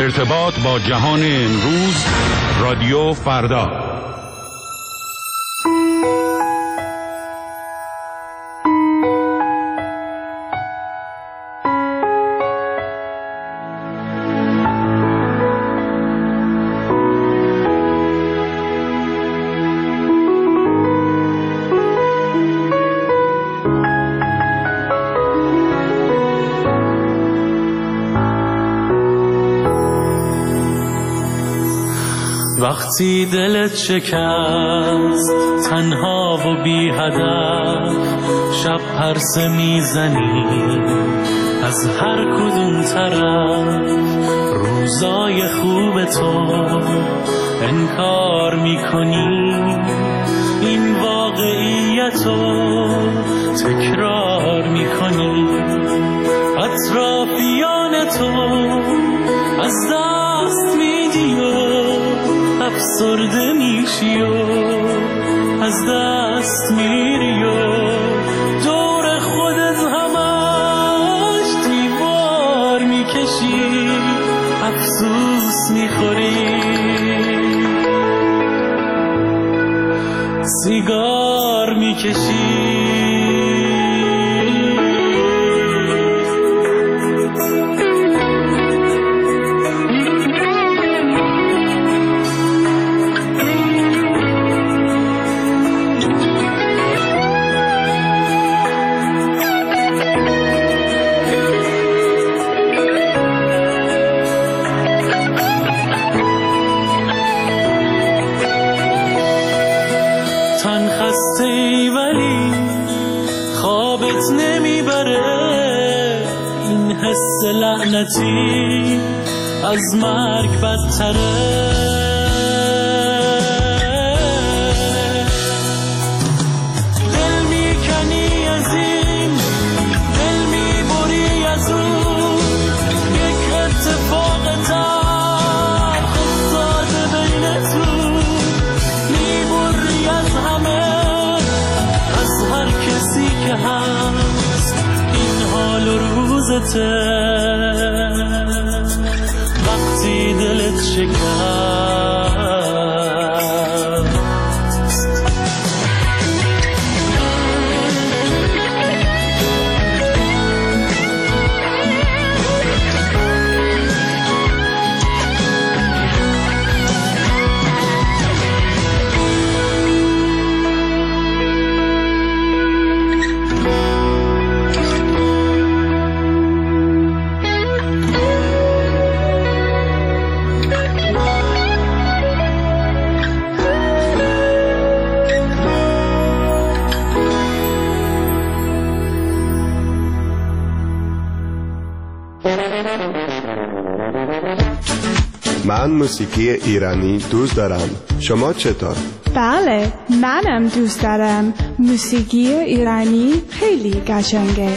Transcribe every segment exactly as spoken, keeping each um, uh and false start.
ارتباط با جهان امروز، رادیو فردا. وقتی دلت شکست تنها و بی هدف، شب پرسه میزنی از هر کدوم طرف، روزای خوب تو انکار میکنی، این واقعیتو تکرار میکنی، اطرافیان تو از دست میدی و افسرده میشی و از دست میری و دور خودت همش دیوار میکشی، افسوس میخوری، سیگار میکشی. لعنتی از مرگ بدتره، دل میکنی از این، دل میبری از اون، یک اتفاق تلخ افتاده بینتون، میبری از همه، از هر کسی که هست این حال و روزته. وقتی دلت شکست من موسیقی ایرانی دوست دارم. شما چطور؟ بله، منم دوست دارم. موسیقی ایرانی خیلی قشنگه.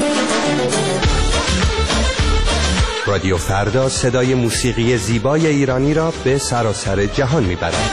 رادیو فردا صدای موسیقی زیبای ایرانی را به سراسر جهان میبرد.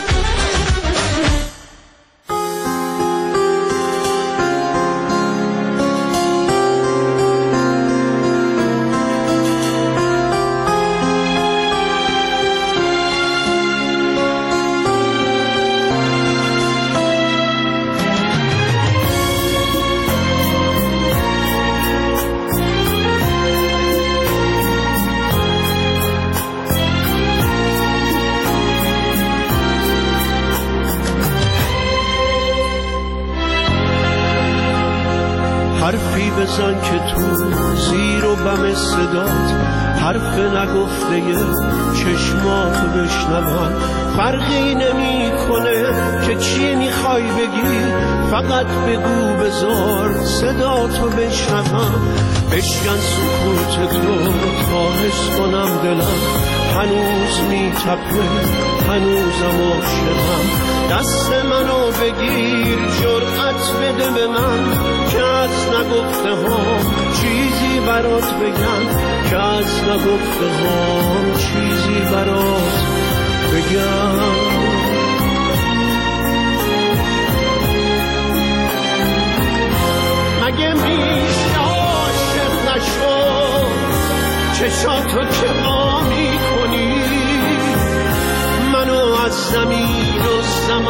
حرفی بزن که تو زیر و بم صدات، حرف نگفته چشماتو بشنوم، فرقی نمی کنه که چی میخوای بگی، فقط بگو بذار صداتو بشنوم، بشکن سکوت تو تا حس کنم دلم هنوز میتپه، هنوزم عاشقم، دست منو بگیر جرأت بده به من که از نگفته ها چیزی برات بگم، که از نگفته ها چیزی برات بگم. مگه میشه عاشق نشو، چشاتو که ما میکنی زمین و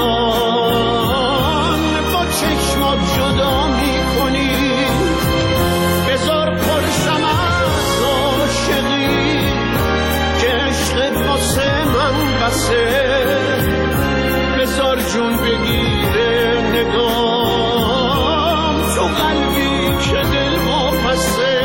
زمان با چشمات جدا میکنی. بذار پرسم از عاشقی که عشقت واسه من بسه. بذار جون بگیره نگام تو قلبی که دل واپسه.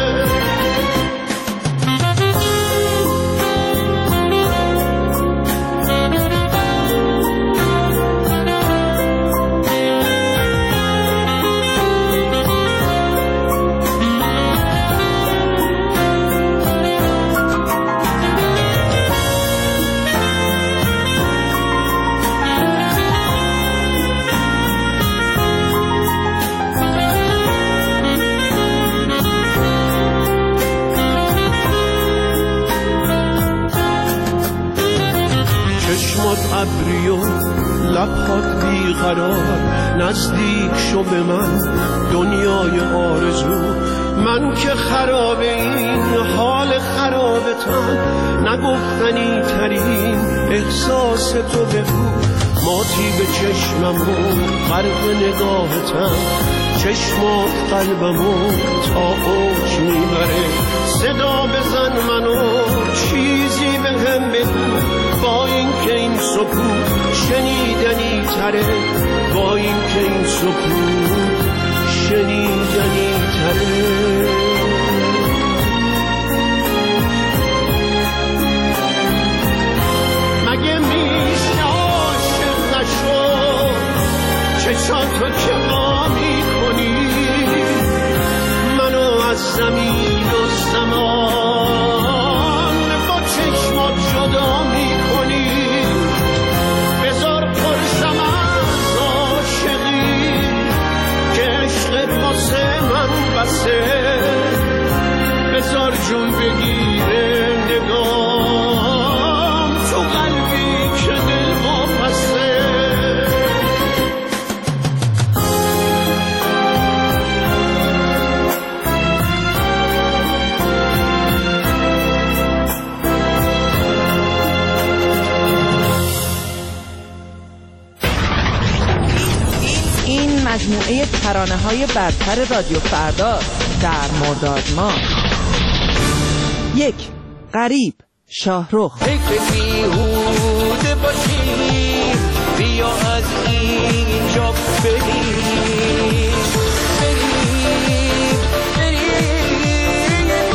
ابری و لبخات بیقرار نزدیک شو به من دنیای آرزو. من که خراب این حال خرابتم نگفتنی ترین احساس تو بگو. ماتی به چشمم و غرق نگاهتم چشمات قلبمو تا اوج میبره. صدا بزن منو چیزی به هم بگو با این که این سکوت شنیدنی تره. با این که این سکوت شنیدنی تره. مگه میشه عاشق نشو چشاتو که با میکنی. منو از زمین و زمان با چشمات جدا میکنی. بذار پرسم از عاشقی که عشقت واسه من بسه. بذار جون بگیره نگام تو قلبی که دل واپسه. مجموعه ترانه‌های برتر رادیو فردا در مرداد ماه. یک، غریب، شاهرخ. فکر بیهوده باشی بیا از اینجا بریم بریم بریم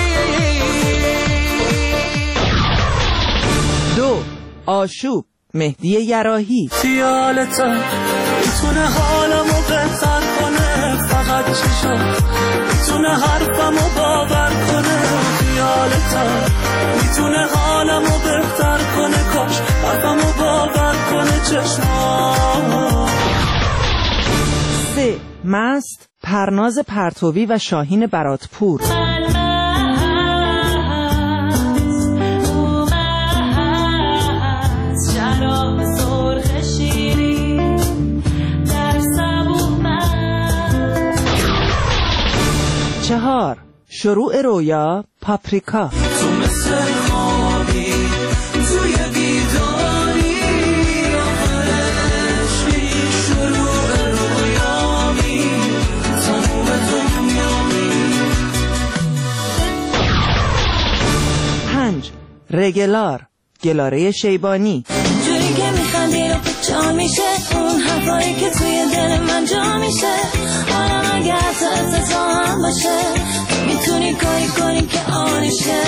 بریم. دو، آشوب، مهدی یراحی. خیالتم میتونه حالمو بهتر کنه فقط چشم میتونه حرفمو باور کنه. خیالتم میتونه حالمو بهتر کنه کاش حرفمو باور کنه چشم. سه، مست، پرناز پرتوی و شاهین براتپور. چهار، شروع رویا، پاپریکا. تو مثل خوابی توی بیداری آخرشی شروع رویامی تموم دنیامی. پنج، رگلار، گلاره شیبانی. جوری که میخندی رو جا میشه اون حرفایی که توی دل من جا میشه. حالا اگه حتی افتضاح هم باشه میتونی کاری کنی که آنشه.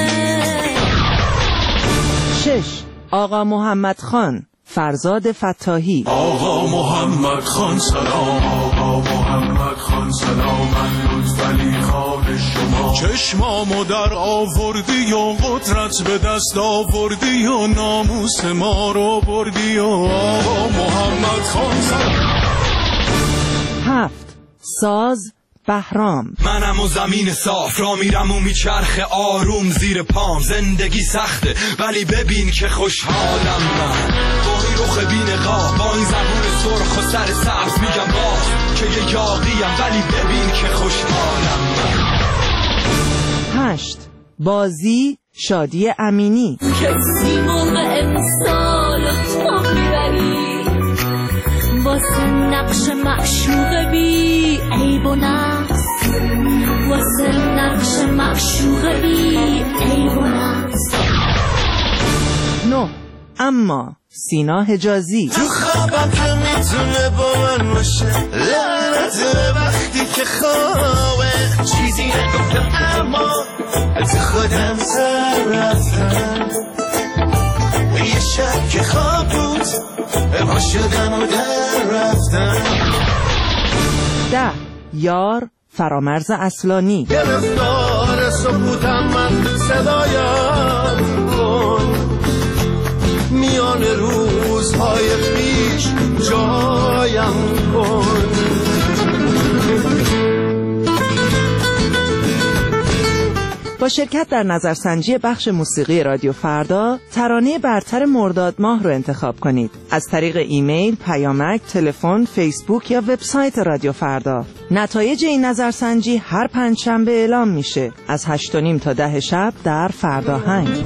شش، آقا محمد خان، فرزاد فتاحی. آقا محمد خان سلام. آقا محمد خان سلام. من لطفعلی خان شما چشمامو در آوردی و قدرت به دست آوردی و ناموس ما رو بردی و آقا محمد خان سلام. هفت، ساز، بهرام. منم و زمین صاف را میرم و میچرخه آروم زیر پام. زندگی سخته ولی ببین که خوشحالم من با این رخ بی‌نقاب با این زبون سرخ و سر سبز میگم باز که یه یاقیم ولی ببین که خوشحالم من. هشت، بازی شادی امینی. کسی موقع امسال تو میبری واسه نقش معشوق بی عیب و نقص، واسه نقش معشوق بی عیب و نقص. نه اما سینا حجازی. تو خوابم که میتونه با من باشه، لعنت وقتی که خوابه چیزی نگفتم اما از خودم سر رفتم. یه شب که خواب بود ما شدم و در رفتم. ده یار فرامرز اصلانی. گرفتار سکوتم من صدایم کن، میان روزهای پیش جایم کن. با شرکت در نظرسنجی بخش موسیقی رادیو فردا ترانه برتر مرداد ماه رو انتخاب کنید از طریق ایمیل، پیامک، تلفن، فیسبوک یا وبسایت رادیو فردا. نتایج این نظرسنجی هر پنجشنبه اعلام میشه از هشت و نیم تا ده شب در فرداهنگ.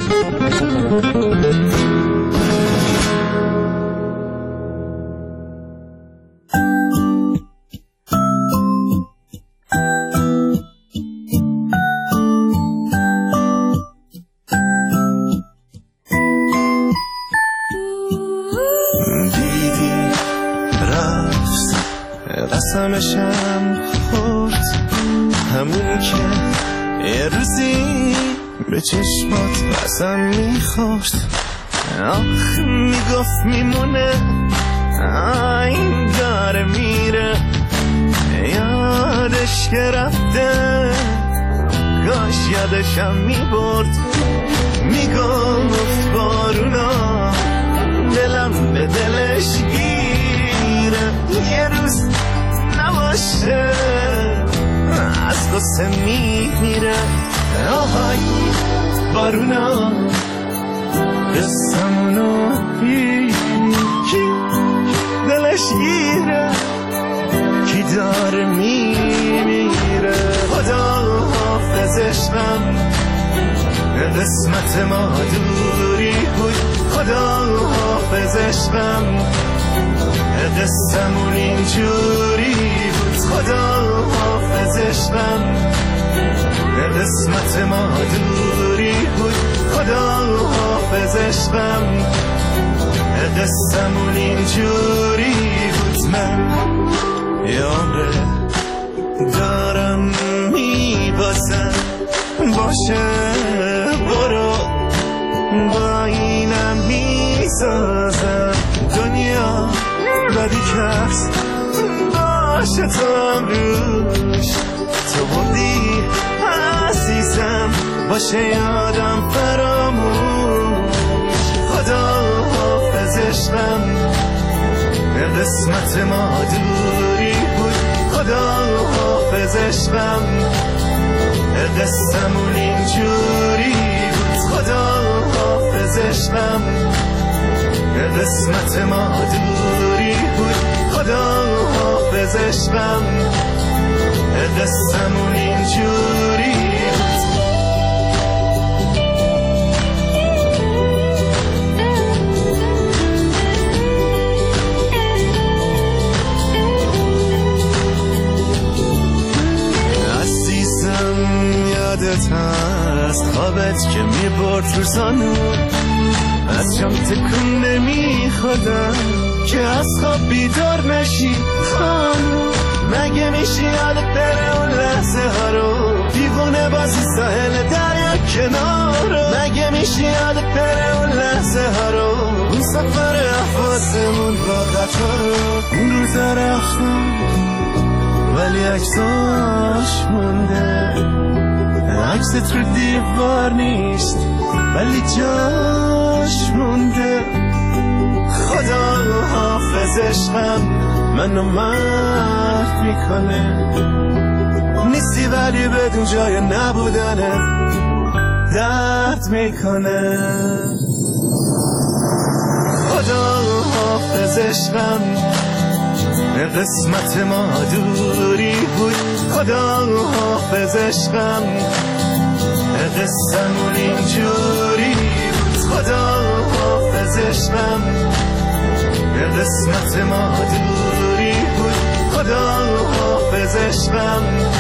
قسمشم خورد همونی که یه روزی به چشمات قسم میخورد. آخ میگفت میمونه این داره میره، یادش که رفته کاش یادشم میبرد. میگفت بارونا دلم به دلش گیره، یه روز نباشه از قصه میمیره. آهای بارونا قصمونو کی دلش گیره، کی داره میمیره. خدا حافظش غم قسمت ما دوری بود، خدا حافظش غم قصمون اینجوری بود. خدا حافظش غم قسمت ما دوری بود، خدا حافظش غم قصمون اینجوری بود. من یاره دارم میبازم باشه برو با اینم میسازم. دنیا بدی کرد باشه تو هم روش، تو بردی عزیزم باشه یادم فراموش. خدا حافظش غم قسمت ما دوری بود، خدا حافظش غم قصمون اینجوری بود. خدا حافظش غم قسمت ما دوری بود، خدا حافظش غم قصمون اینجوری بود. عزیزم یادت هست خوابت که میبرد روزانو، از جام تکون نمی خودم که از خواب بیدار نشی خانم. مگه میشه یادت بره اون لحظه ها رو، دیوونه بازی ساحل دریا کنارو. مگه میشه یادت بره اون لحظه ها رو، اون سفر احواسمون با قطارو. اون روزا رفتم ولی عکساش مونده، عکست رو دیوار نیست ولی جاش مونده. خدا حافظش غم منو مرد میکنه، نیستی ولی بدون جای نبودنه درد میکنه. خدا حافظش غم قسمت ما دوری بود، خدا حافظش غم قصه‌مون اینجوری بود خدا حافظ عشقم به قسمت ما دوری بود خدا حافظ عشقم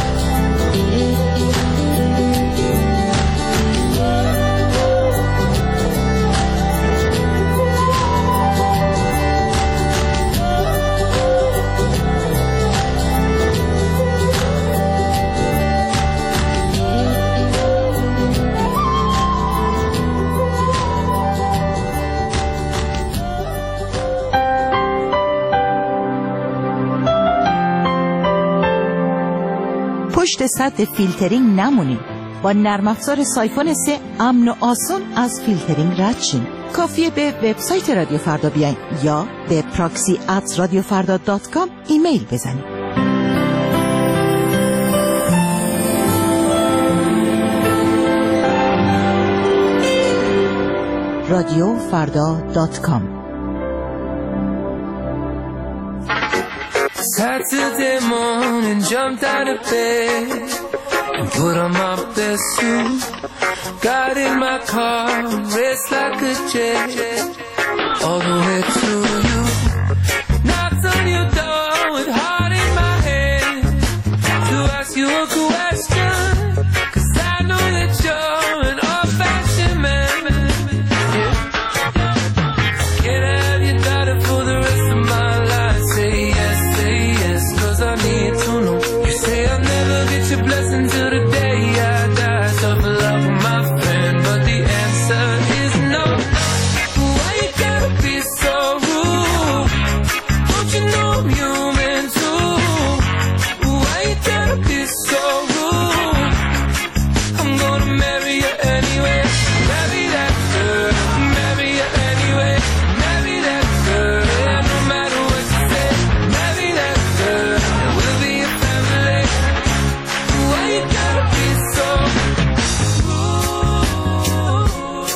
پشت سد فیلترینگ نمونین. با نرم افزار سایفون سه امن و آسان از فیلترینگ رد شین. کافیه به وبسایت رادیو فردا بیاین یا به پراکسی ات رادیو فردا دات کام ایمیل بزنید. رادیو فردا دات کام. Saturday morning, jumped out of bed and put on my best suit. Got in my car, raced like a jet all the way to you. Knocked on your door with heart in my hand to ask you a question, 'cause I know that you're an old-fashioned man. Yeah. Can I have your daughter for the rest of my life? Say yes, say yes, 'cause I need to know. You say I'll never get your blessing till the day I die. Tough love with my friend, but the answer is no. Why you gotta be so rude? Don't you know I'm human too? Why you gotta be so rude? I'm gonna marry you anyway. Marry that girl, marry you anyway. Marry that girl, yeah, no matter what you say. Marry that girl, and we'll be a family. Why you gotta be so rude?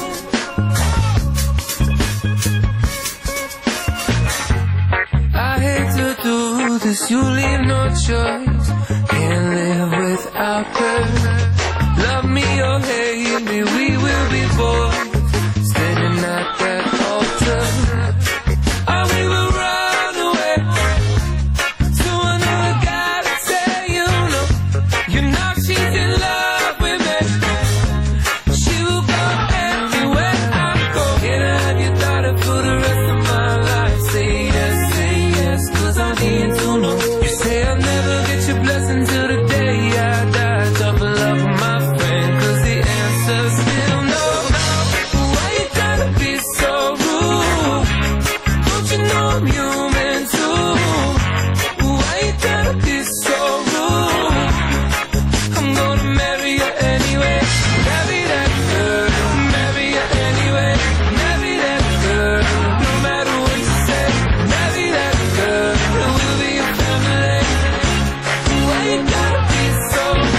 I hate to do this, you leave no choice. Can't live without her. Love me or hate me, we will be both standing at that altar. Or we will run away to another guy to say you know. You know she's in love with me. She will go everywhere I go. Can I have your daughter for the rest of my life? Say yes, say yes, 'cause I need to know. You say I'll never get your blessing till the day I die. Tough love with my friend, 'cause the answer's still no. Why you gotta be so rude? Don't you know I'm human too? Why you gotta be so rude? I'm gonna marry you anyway. Marry that girl, marry you anyway. Marry that girl, no matter what you say. Marry that girl, and we'll be a family. Why you gotta be so rude?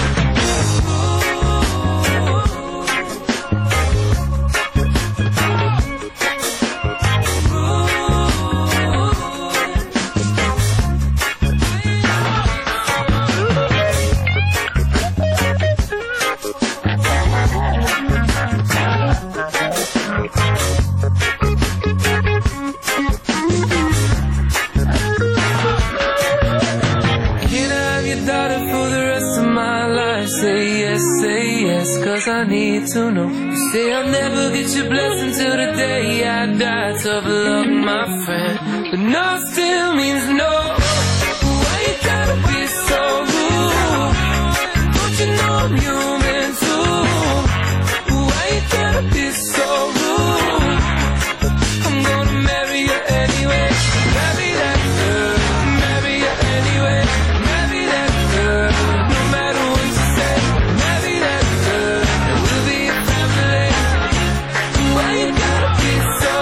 Can I have your daughter for the rest of my life? Say yes, say yes, 'cause I need to know. You say I'll never get your blessing till the day I die. Tough love, my friend, but no still means no. Why you gotta be so rude? Don't you know I'm human too? Why you gotta be so rude? I'm gonna marry you anyway. Marry that girl, marry you anyway. Marry that girl, no matter what you say. Marry that girl, and we'll be a family. Why you gotta be so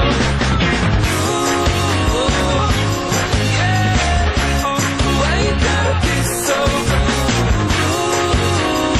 rude? Yeah. Why you gotta be so rude?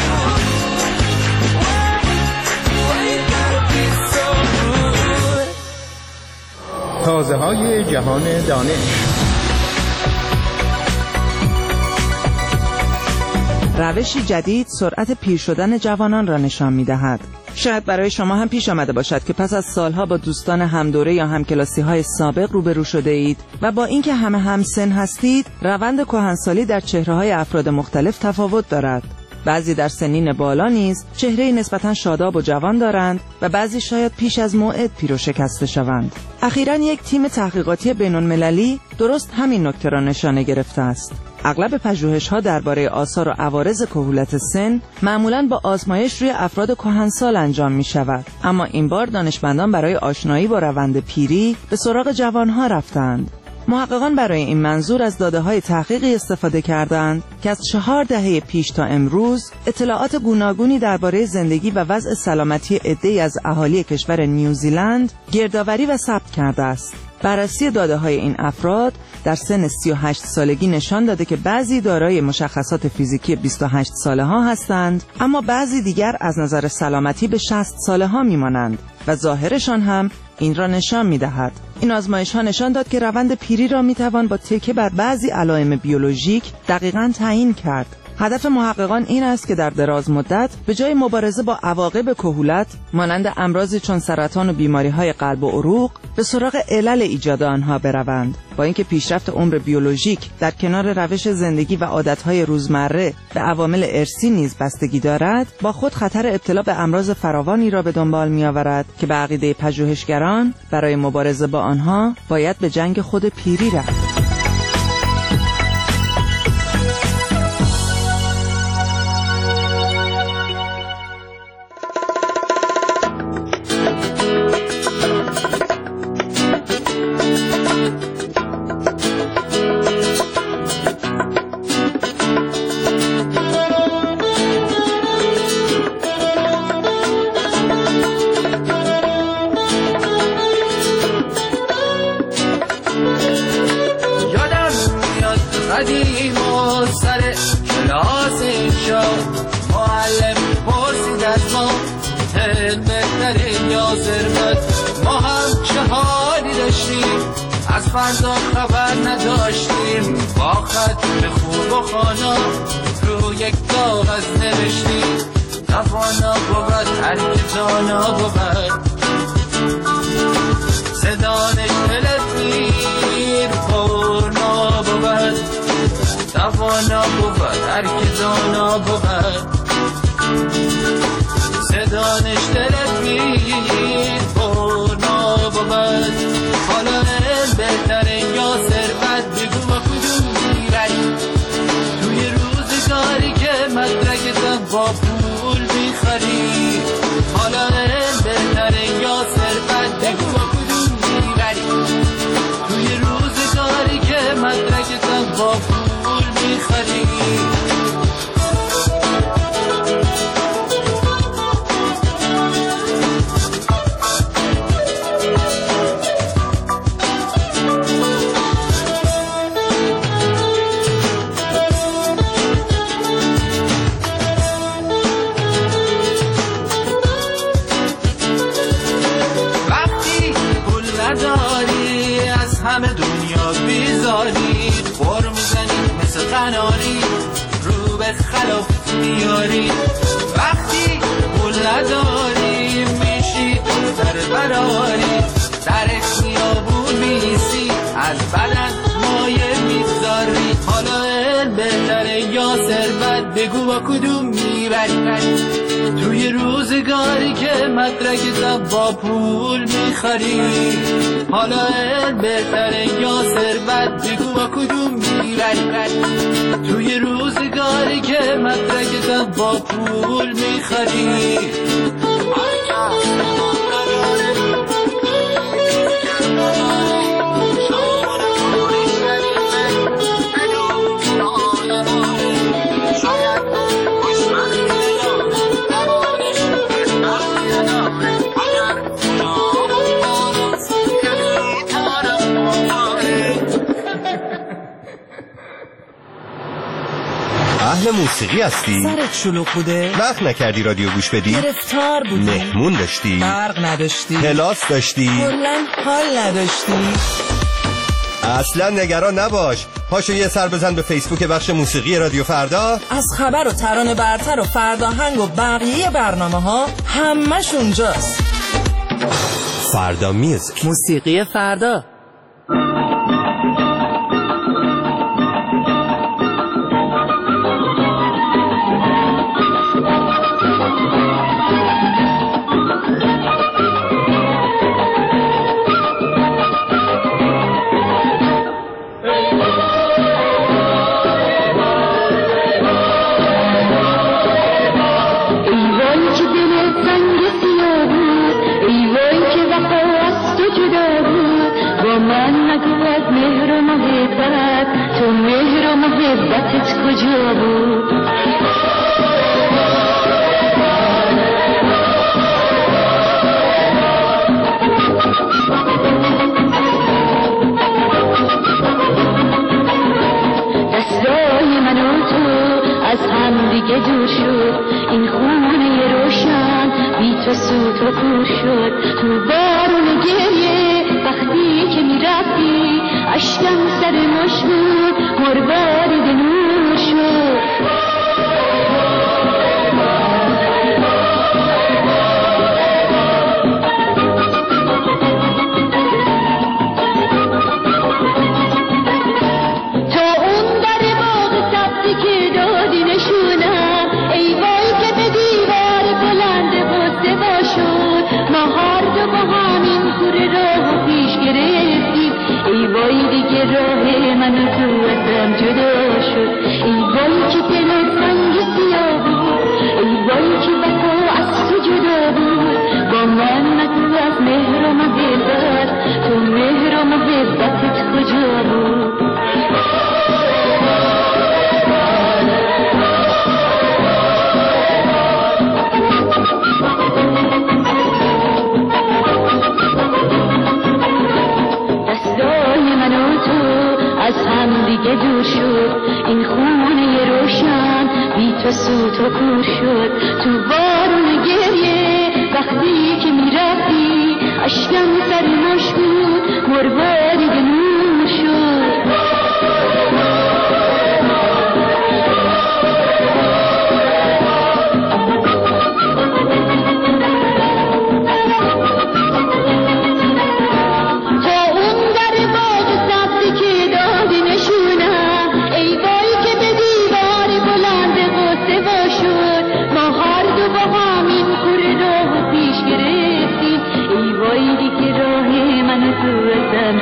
Why you gotta be so rude? تازه های جهان دانش. روشی جدید سرعت پیر شدن جوانان را نشان می‌دهد. شاید برای شما هم پیش آمده باشد که پس از سالها با دوستان همدوره یا همکلاسی‌های سابق روبرو شده اید و با اینکه همه همسن هستید، روند کهنسالی در چهره‌های افراد مختلف تفاوت دارد. بعضی در سنین بالا نیز چهره نسبتاً شاداب و جوان دارند و بعضی شاید پیش از موعد پیر و شکسته شوند. اخیراً یک تیم تحقیقاتی بین‌المللی درست همین نکته را نشانه گرفته است. اغلب پژوهش‌ها درباره آثار و عوارض کهولت سن معمولاً با آزمایش روی افراد کهنسال انجام می‌شود، اما این بار دانشمندان برای آشنایی با روند پیری به سراغ جوان‌ها رفتند. محققان برای این منظور از داده‌های تحقیقی استفاده کردند که از چهار دهه پیش تا امروز اطلاعات گوناگونی درباره زندگی و وضع سلامتی عده‌ای از اهالی کشور نیوزیلند گردآوری و ثبت کرده است. بررسی داده‌های این افراد در سن سی و هشت سالگی نشان داده که بعضی دارای مشخصات فیزیکی بیست و هشت ساله ها هستند، اما بعضی دیگر از نظر سلامتی به شصت ساله ها میمانند و ظاهرشان هم این را نشان می‌دهد. این آزمایش ها نشان داد که روند پیری را میتوان با تکیه بر بعضی علائم بیولوژیک دقیقاً تعیین کرد. هدف محققان این است که در دراز مدت به جای مبارزه با عواقب کهولت مانند امراضی چون سرطان و بیماری‌های قلب و عروق به سراغ علل ایجاد آنها بروند. با اینکه پیشرفت عمر بیولوژیک در کنار روش زندگی و عادت‌های روزمره به عوامل ارثی نیز بستگی دارد، با خود خطر ابتلا به امراض فراوانی را به دنبال می‌آورد که به عقیده پژوهشگران برای مبارزه با آنها باید به جنگ خود پیری رفت. قدیم و سر کلاس اینجا معلم پرسید از ما علم بهترین یا ثروت، ما هم چه حالی داشتیم از فردا خبر نداشتیم، با خط خوب و خانا رو یک کاغذ نوشتیم توانا بود هر که دانا بود صدانش دلتیر پرنا بود توانا بود هر که دانا بود صدانش دلتیر پرنا بود. حالا علم بهترین یا ثروت بگو با کدوم میبری توی روزگاری که مدرکتم با پول میخری. حالا علم بهترین یا ثروت بگو با کدوم میبری توی روزگاری که مدرکتم با پول میخری. همه دنیا بیزاری خور میزنی مثل قناری رو به خلاف میاری. وقتی پول نداری میشی سر براری در خیابون میسی از بدن مایه میذاری. حالا علم بهتره یا ثروت بگو با کدوم میبری توی روزگاری که مدرکتم با پول میخری. حالا علم بهتره یا ثروت بگو با کدوم میبری توی روزگاری که مدرکتم با پول میخری. اهل موسیقی هستی؟ سرت شلوغ بوده؟ وقت نکردی رادیو گوش بدی؟ گرفتار بودی؟ مهمون داشتی؟ برق نداشتی؟ کلاس داشتی؟ کلاً حال نداشتی؟ اصلا نگران نباش. پاشو یه سر بزن به فیسبوک بخش موسیقی رادیو فردا. از خبر و ترانه برتر و فرداهنگ و بقیه برنامه ها همش اونجاست. فردا میوزیک، موسیقی فردا. تو مهر و محبتت کجا بود؟ دستای من و تو از هم دیگه دور شد، این خونه روشن بی تو سوت و کور شد. تو بارون گریه وقتی که می رفتی اشکم سر مش بود، مربارید نور شد. تا اون در باغ سبزی که دادی نشونم، ای وای که به دیوار بلند غصه باشد، ما هر دو با همین کوره راه پیش گرفتیم. ای وای دیگه راه من و تو ازم جدا شد. ای وای که دل سنگ سیاه بود، ای وای که وفا از تو جدا بود. با من نگو از مهر و محبت، تو مهر و محبتت کجا بود؟ از هم دیگه دور شد، این خونه روشن بی تو سوت و کور شد. تو بارون گریه وقتی که می رفتی اشکم سر مش بود، مربارید نور شد.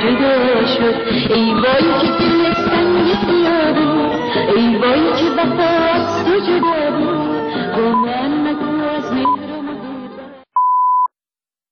جدا شد. ای وای که دل سنگ سیاه بود، ای وای که وفا